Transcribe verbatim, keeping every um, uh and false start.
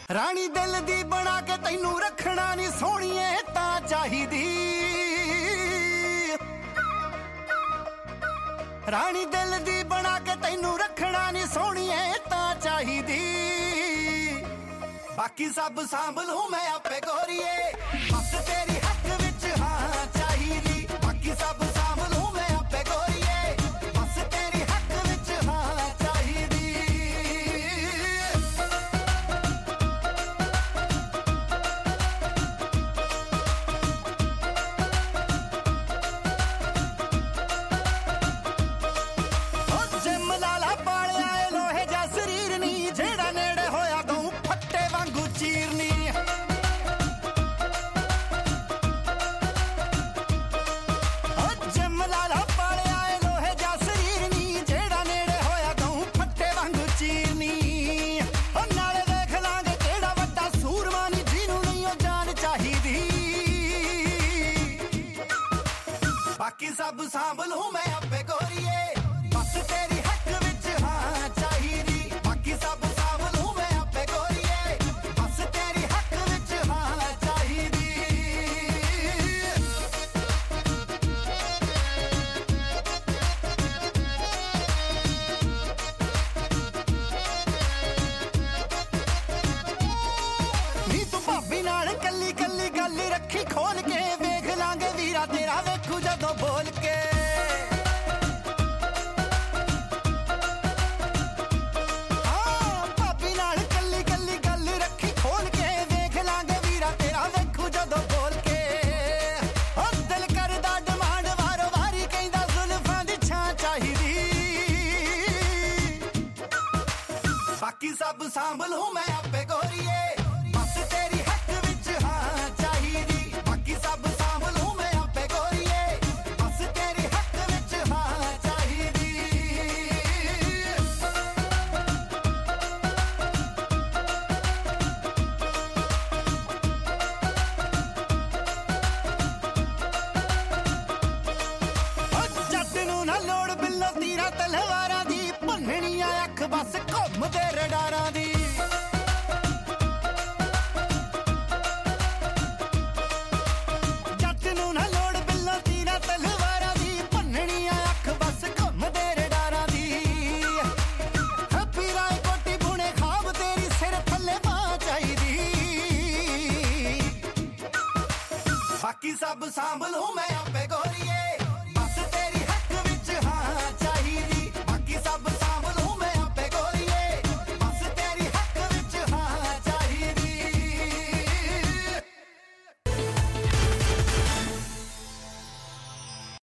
राणी दिल दी बना के तैनू रखना नी सोहणीए तां चाहीदी। राणी दिल दी बना के तैनू रखना नी सोहणीए तां चाहीदी। बाकी सब सांभ लूं मैं आपे गोरीए, बस तेरी हक विच हां चाहीदी। बाकी सब सांभ लूं मैं आपे गोरीए, बस तेरी हक विच हां चाहीदी। बाकी सब सांभ लूं मैं आपे गोरीए, बस तेरी हक विच हां चाहीदी। बाकी सब सांभ लूं मैं आपे गोरीए, बस तेरी हक विच हां चाहीदी। नी तू भाभी नाल कल्ली कल्ली गल रखी खोल के, वेख लांगे वीरा तेरा वेखू जदों बोल के। हाँ भाभी नाल कल्ली कल्ली गल रखी खोल के, वेख लांगे वीरा तेरा वेखू जदों बोल के। ओ दिल करदा डिमांड वारो वारी कहंदा जुल्फां दी छां चाहीदी। बाकी सब सांभ लूं मैं आपे गोरीए, बस तेरी हक विच हां चाहीदी। बाकी सब सांभ लूं मैं आपे गोरीए, बस तेरी हक विच हां चाहीदी। ओ जट नूं ना लोड़ बिल्लो तीरा तलवारां दी, भन्नणियां अख बस घुमदे रडारां दी। जट नूं ना लोड़ बिल्लो तीरा तलवारां दी, भन्नणियां अख बस घुमदे रडारां दी। पीरा कोटी बुने खाब तेरी सिर थल्ले बांह चाहीदी। बाकी सब सांभ लूं